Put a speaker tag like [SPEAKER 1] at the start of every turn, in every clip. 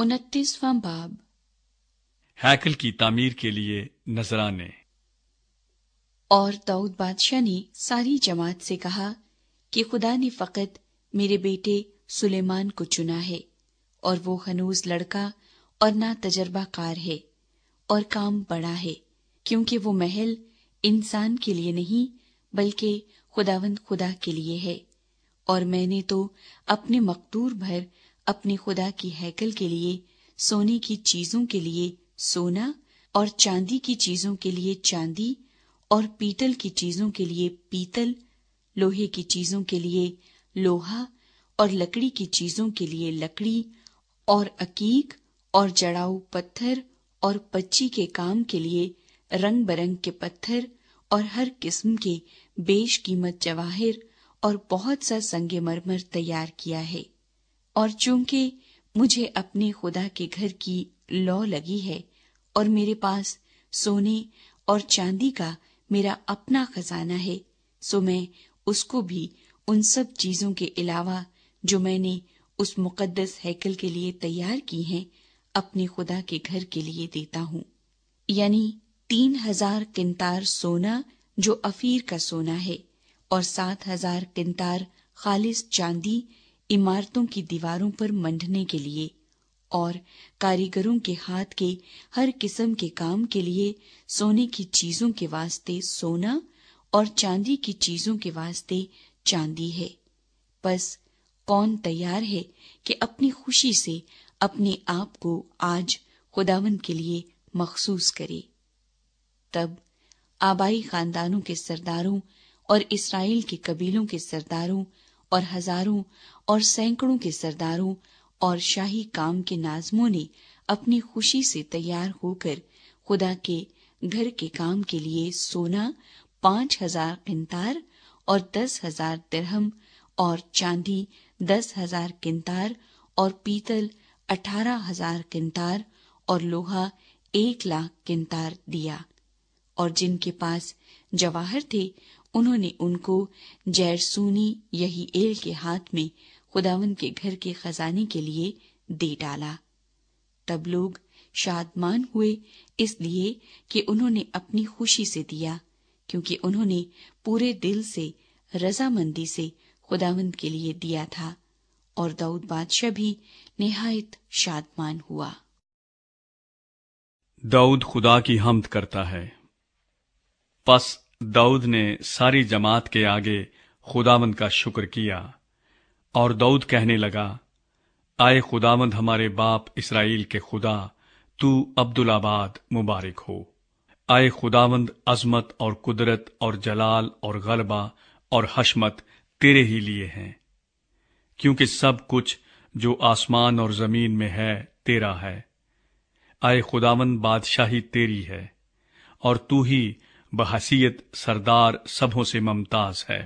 [SPEAKER 1] 29واں باب
[SPEAKER 2] ہیکل کی تعمیر کے لیے نذرانے۔
[SPEAKER 1] اور داؤد بادشاہ نے ساری جماعت سے کہا کہ خدا نے فقط میرے بیٹے سلیمان کو چنا ہے، اور وہ ہنوز لڑکا اور نہ تجربہ کار ہے، اور کام بڑا ہے، کیونکہ وہ محل انسان کے لیے نہیں بلکہ خداوند خدا کے لیے ہے۔ اور میں نے تو اپنے مقدور بھر اپنے خدا کی ہیکل کے لیے سونے کی چیزوں کے لیے سونا، اور چاندی کی چیزوں کے لیے چاندی، اور پیتل کی چیزوں کے لیے پیتل، لوہے کی چیزوں کے لیے لوہا، اور لکڑی کی چیزوں کے لیے لکڑی، اور عقیق اور جڑاؤ پتھر، اور پچی کے کام کے لیے رنگ برنگ کے پتھر، اور ہر قسم کے بیش قیمت جواہر، اور بہت سا سنگ مرمر تیار کیا ہے۔ اور چونکہ مجھے اپنے خدا کے گھر کی لو لگی ہے، اور میرے پاس سونے اور چاندی کا میرا اپنا خزانہ ہے، سو میں اس کو بھی ان سب چیزوں کے علاوہ جو میں نے اس مقدس ہیکل کے لیے تیار کی ہیں، اپنے خدا کے گھر کے لیے دیتا ہوں، یعنی 3000 قنطار سونا جو افیر کا سونا ہے، اور 7000 قنطار خالص چاندی عمارتوں کی دیواروں پر منڈنے کے لیے، اور کاریگروں کے ہاتھ کے ہر قسم کے کام کے لیے سونے کی چیزوں کے واسطے سونا، اور چاندی کی چیزوں کے واسطے چاندی ہے۔ بس کون تیار ہے کہ اپنی خوشی سے اپنے آپ کو آج خداوند کے لیے مخصوص کرے؟ تب آبائی خاندانوں کے سرداروں اور اسرائیل کے قبیلوں کے سرداروں اور ہزاروں اور سینکڑوں کے سرداروں اور شاہی کام کے ناظموں نے اپنی خوشی سے تیار ہو کر خدا کے گھر کے کام کے لیے سونا 5000 قنطار اور 10,000 درہم، اور چاندی 10,000 قنطار، اور پیتل 18,000 قنطار، اور لوہا 1,00,000 قنطار دیا۔ اور جن کے پاس جواہر تھے انہوں نے ان کو جیرسونی یہییل کے ہاتھ میں خداوند کے گھر کے خزانے کے لیے دے ڈالا۔ تب لوگ شادمان ہوئے، اس لیے کہ انہوں نے اپنی خوشی سے دیا، کیونکہ انہوں نے پورے دل سے رضامندی سے خداوند کے لیے دیا تھا۔ اور داؤد بادشاہ بھی نہایت شادمان ہوا۔
[SPEAKER 2] داؤد خدا کی حمد کرتا ہے۔ پس داؤد نے ساری جماعت کے آگے خداوند کا شکر کیا، اور داؤد کہنے لگا، آئے خداوند ہمارے باپ اسرائیل کے خدا، تو عبدالآباد مبارک ہو۔ آئے خداوند، عظمت اور قدرت اور جلال اور غلبہ اور حشمت تیرے ہی لیے ہیں، کیونکہ سب کچھ جو آسمان اور زمین میں ہے تیرا ہے۔ آئے خداوند، بادشاہی تیری ہے، اور تو ہی بحیثیت سردار سبوں سے ممتاز ہے،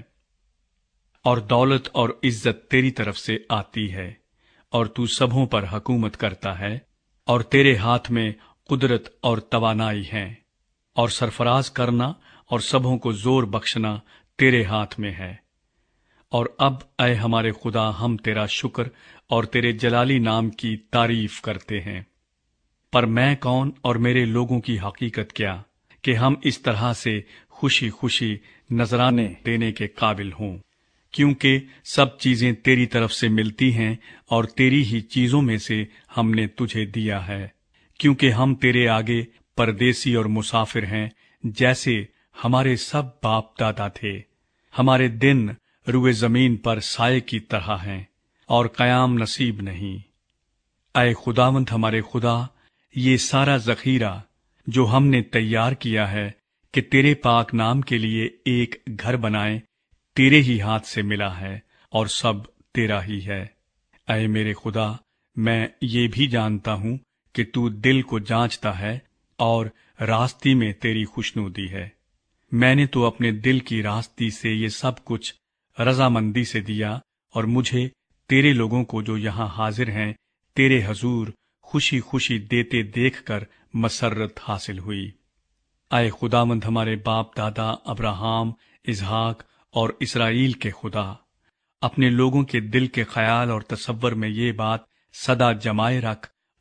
[SPEAKER 2] اور دولت اور عزت تیری طرف سے آتی ہے، اور تو سبوں پر حکومت کرتا ہے، اور تیرے ہاتھ میں قدرت اور توانائی ہے، اور سرفراز کرنا اور سبوں کو زور بخشنا تیرے ہاتھ میں ہے۔ اور اب اے ہمارے خدا، ہم تیرا شکر اور تیرے جلالی نام کی تعریف کرتے ہیں۔ پر میں کون اور میرے لوگوں کی حقیقت کیا کہ ہم اس طرح سے خوشی خوشی نذرانے دینے کے قابل ہوں، کیونکہ سب چیزیں تیری طرف سے ملتی ہیں، اور تیری ہی چیزوں میں سے ہم نے تجھے دیا ہے، کیونکہ ہم تیرے آگے پردیسی اور مسافر ہیں، جیسے ہمارے سب باپ دادا تھے۔ ہمارے دن روئے زمین پر سائے کی طرح ہیں، اور قیام نصیب نہیں۔ اے خداوند ہمارے خدا، یہ سارا ذخیرہ جو ہم نے تیار کیا ہے کہ تیرے پاک نام کے لیے ایک گھر بنائیں، تیرے ہی ہاتھ سے ملا ہے، اور سب تیرا ہی ہے۔ اے میرے خدا، میں یہ بھی جانتا ہوں کہ تو دل کو جانچتا ہے، اور راستی میں تیری خوشنودی ہے۔ میں نے تو اپنے دل کی راستی سے یہ سب کچھ رضامندی سے دیا، اور مجھے تیرے لوگوں کو جو یہاں حاضر ہیں تیرے حضور خوشی خوشی دیتے دیکھ کر مسرت حاصل ہوئی۔ اے خداوند ہمارے باپ دادا ابراہیم، اسحاق اور اسرائیل کے خدا، اپنے لوگوں کے دل کے خیال اور تصور میں یہ بات سدا جمائے رکھ،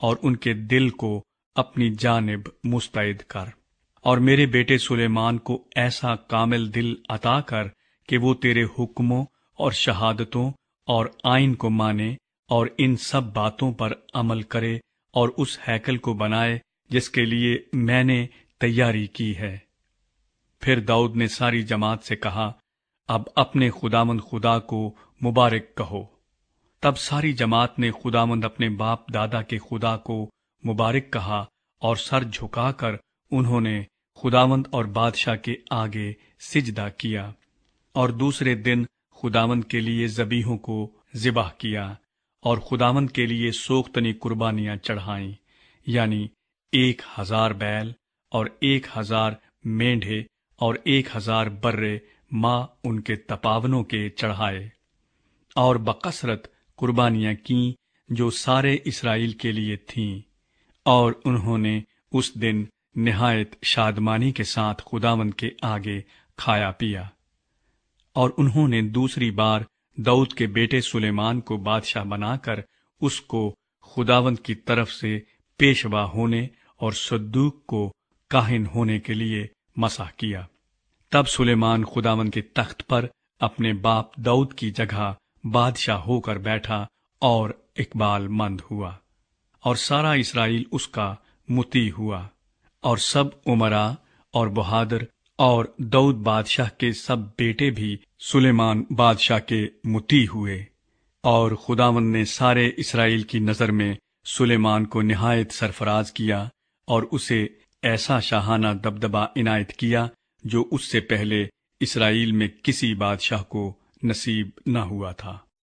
[SPEAKER 2] اور ان کے دل کو اپنی جانب مستعد کر، اور میرے بیٹے سلیمان کو ایسا کامل دل عطا کر کہ وہ تیرے حکموں اور شہادتوں اور آئین کو مانے اور ان سب باتوں پر عمل کرے اور اس ہیکل کو بنائے جس کے لیے میں نے تیاری کی ہے۔ پھر داؤد نے ساری جماعت سے کہا، اب اپنے خداوند خدا کو مبارک کہو۔ تب ساری جماعت نے خداوند اپنے باپ دادا کے خدا کو مبارک کہا، اور سر جھکا کر انہوں نے خداوند اور بادشاہ کے آگے سجدہ کیا، اور دوسرے دن خداوند کے لیے ذبیحوں کو ذبح کیا، اور خداوند کے لیے سوختنی قربانیاں چڑھائیں، یعنی 1000 بیل اور 1000 مینڈھے اور 1000 برے ماں ان کے تپاونوں کے چڑھائے، اور بکثرت قربانیاں کیں جو سارے اسرائیل کے لیے تھیں، اور انہوں نے اس دن نہایت شادمانی کے ساتھ خداوند کے آگے کھایا پیا۔ اور انہوں نے دوسری بار داؤد کے بیٹے سلیمان کو بادشاہ بنا کر اس کو خداوند کی طرف سے پیشوا ہونے اور صدوق کو کاہن ہونے کے لیے مسح کیا۔ تب سلیمان خداوند کے تخت پر اپنے باپ داؤد کی جگہ بادشاہ ہو کر بیٹھا اور اقبال مند ہوا، اور سارا اسرائیل اس کا مطیع ہوا، اور سب امراء اور بہادر اور داؤد بادشاہ کے سب بیٹے بھی سلیمان بادشاہ کے مطیع ہوئے۔ اور خداوند نے سارے اسرائیل کی نظر میں سلیمان کو نہایت سرفراز کیا، اور اسے ایسا شاہانہ دبدبہ عنایت کیا جو اس سے پہلے اسرائیل میں کسی بادشاہ کو نصیب نہ ہوا تھا۔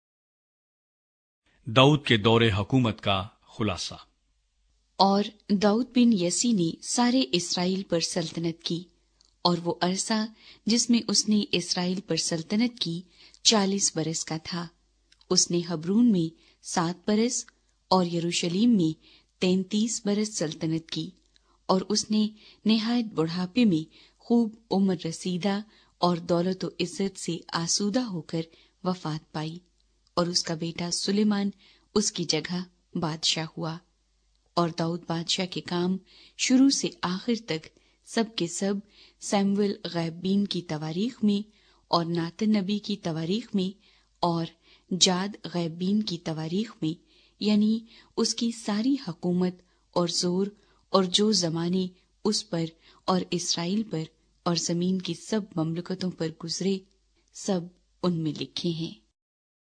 [SPEAKER 2] داؤد کے دور حکومت کا خلاصہ۔
[SPEAKER 1] اور داؤد بن یسی نے سارے اسرائیل پر سلطنت کی، اور وہ عرصہ جس میں اس نے اسرائیل پر سلطنت کی 40 برس کا تھا۔ اس نے حبرون میں 7 برس اور یروشلیم میں 33 برس سلطنت کی، اور اس نے نہایت بڑھاپے میں خوب عمر رسیدہ اور دولت و عزت سے آسودہ ہو کر وفات پائی، اور اس کا بیٹا سلیمان اس کی جگہ بادشاہ ہوا۔ اور داؤد بادشاہ کے کام شروع سے آخر تک سب کے سب سیموئیل غیبین کی تواریخ میں اور ناتن نبی کی تواریخ میں اور جاد غیبین کی تواریخ میں، یعنی اس کی ساری حکومت اور زور اور جو زمانے اس پر اور اسرائیل پر اور زمین کی سب مملکتوں پر گزرے، سب ان میں لکھے ہیں۔